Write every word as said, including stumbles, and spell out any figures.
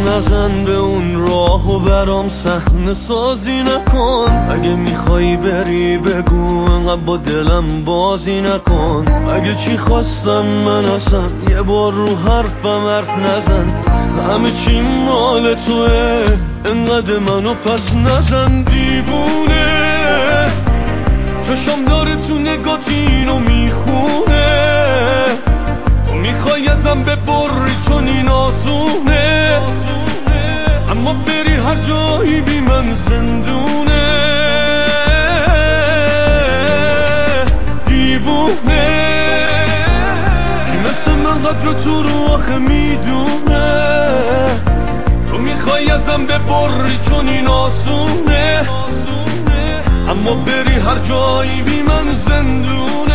نزن به اون راه و برام صحنه سازی نکن. اگه میخوای بری بگو انقدر با دلم بازی نکن. اگه چی خواستم من اصلا یه بار رو حرفم حرف نزن. همه چی مال توه انقدر منو پس نزن. دیوونه چشم داره تو نگات اینو میخونه. تو میخوای ازم ببری چون این آسونه، اما بری هر جایی بی من زندونه. دیوونه که مثل من قدر تو رو آخه میدونه. تو میخوای ازم ببری چون این آسونه، اما بری هر جایی بی من زندونه.